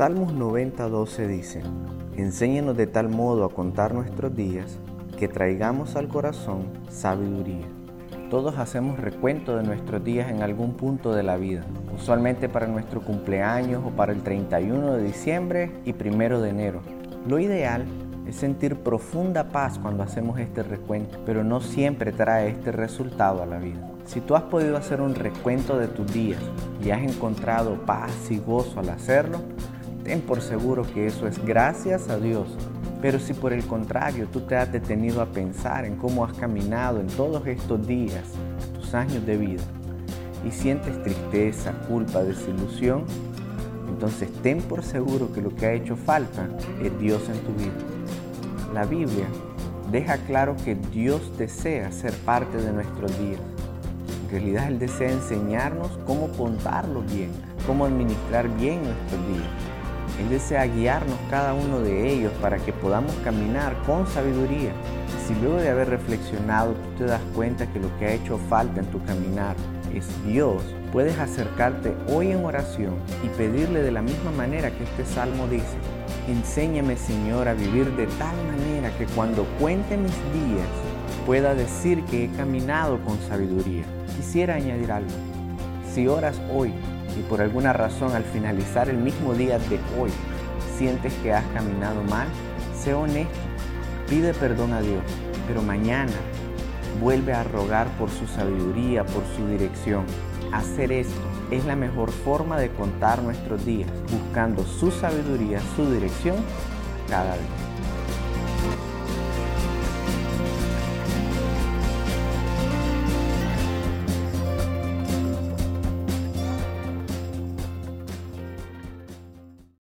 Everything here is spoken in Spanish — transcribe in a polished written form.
Salmos 90:12 dice: enséñanos de tal modo a contar nuestros días, que traigamos al corazón sabiduría. Todos hacemos recuento de nuestros días en algún punto de la vida, usualmente para nuestro cumpleaños o para el 31 de diciembre y 1 de enero. Lo ideal es sentir profunda paz cuando hacemos este recuento, pero no siempre trae este resultado a la vida. Si tú has podido hacer un recuento de tus días y has encontrado paz y gozo al hacerlo, ten por seguro que eso es gracias a Dios. Pero si por el contrario tú te has detenido a pensar en cómo has caminado en todos estos días, tus años de vida, y sientes tristeza, culpa, desilusión, entonces ten por seguro que lo que ha hecho falta es Dios en tu vida. La Biblia deja claro que Dios desea ser parte de nuestros días. En realidad Él desea enseñarnos cómo contarlos bien, cómo administrar bien nuestros días. Él desea guiarnos cada uno de ellos para que podamos caminar con sabiduría. Si luego de haber reflexionado tú te das cuenta que lo que ha hecho falta en tu caminar es Dios, puedes acercarte hoy en oración y pedirle de la misma manera que este salmo dice: enséñame, Señor, a vivir de tal manera que cuando cuente mis días pueda decir que he caminado con sabiduría. Quisiera añadir algo. Si oras hoy y por alguna razón al finalizar el mismo día de hoy sientes que has caminado mal, sé honesto, pide perdón a Dios, pero mañana vuelve a rogar por su sabiduría, por su dirección. Hacer esto es la mejor forma de contar nuestros días, buscando su sabiduría, su dirección cada día.